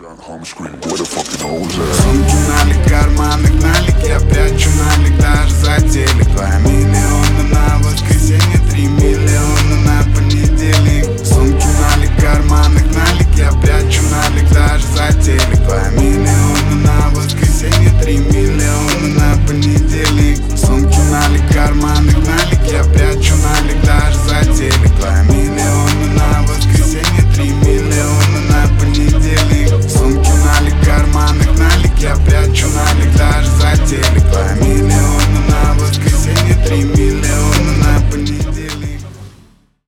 Сумки налик, карманы налик, я прячу налик даже за телек. Твоя